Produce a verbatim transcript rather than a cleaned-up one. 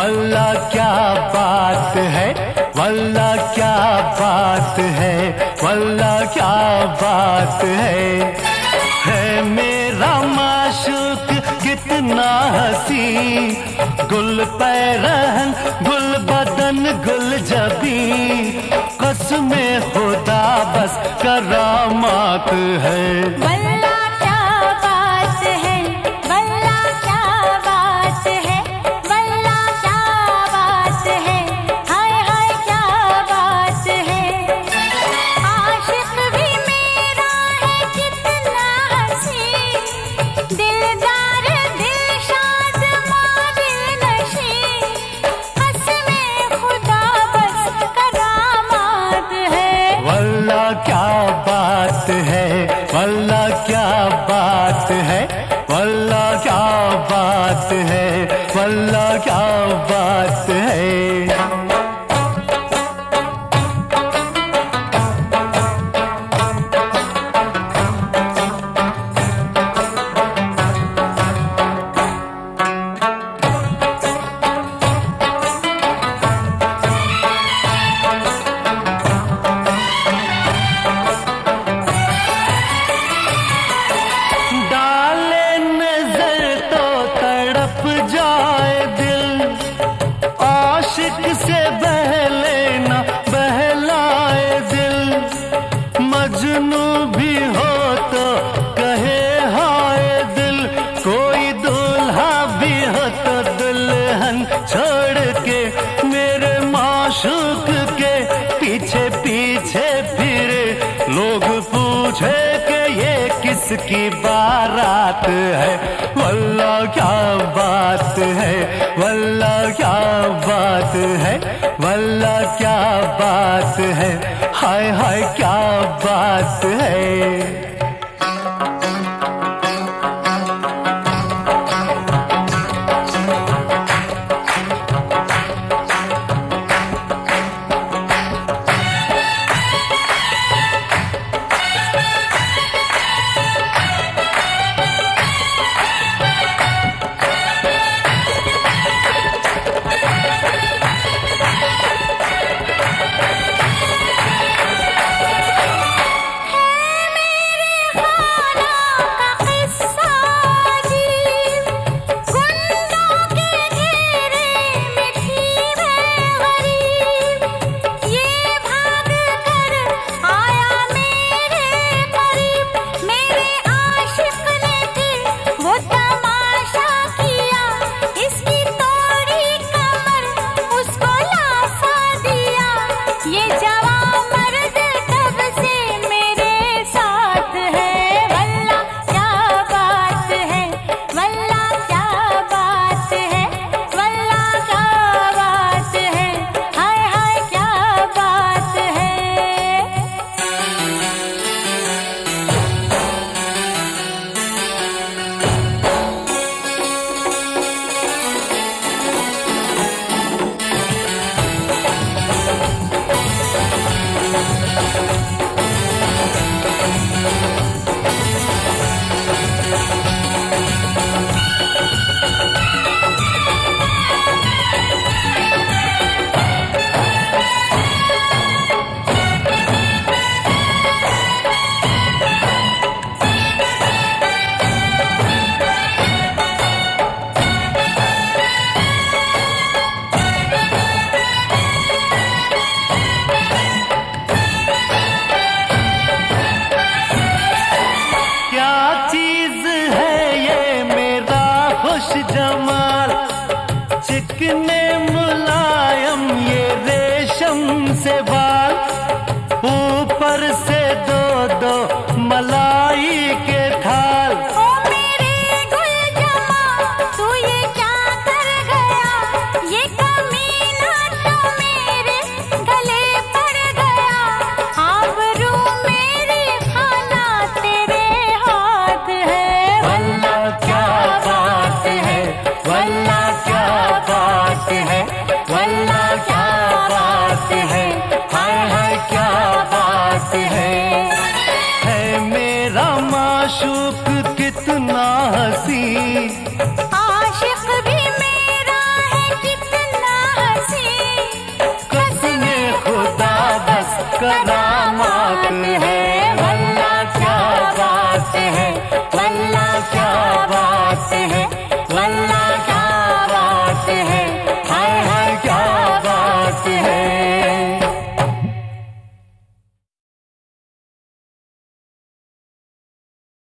वल्ला क्या बात है, वल्ला क्या बात है, वल्ला क्या बात है। है मेरा माशूक कितना हसी, गुल पैरहन गुल बदन गुल जबी, कसमे खुदा बस करामात है। वल्ला क्या बात है, वल्ला क्या बात है, वल्ला क्या बात है, हाय हाय क्या बात है। आशिक भी मेरा है कितना हसी, दिलदार दिलशाद मादिल नशी, कसमे खुदा बस करामात है। वल्ला क्या बात है, वल्ला क्या बात है, वल्ला क्या बात है, वल्ला क्या बात है। से बहले ना बहलाए दिल, मजनू भी हो तो कहे हाय दिल, कोई दूल्हा भी हो तो दुल्हन छोड़ के मेरे माशूक के पीछे पीछे फिरे, लोग पूछे कि ये किसकी बारात है। वल्ला क्या बात है, वल्ला क्या बात है, वल्ला क्या बात है, हाय हाय क्या बात है। जमाल चिकने मुलायम ये रेशम से बाल, ऊपर से दो दो मलाई के थाल। ओ मेरे गुल जमा तू ये क्या कर गया, ये कमीना तो मेरे गले पड़ गया, आबरू मेरी खाना तेरे हाथ है। वल्ला क्या बात है, वल्ला क्या बात है, वल्ला क्या बात है, हाय हाय क्या बात है। है मेरा बात है।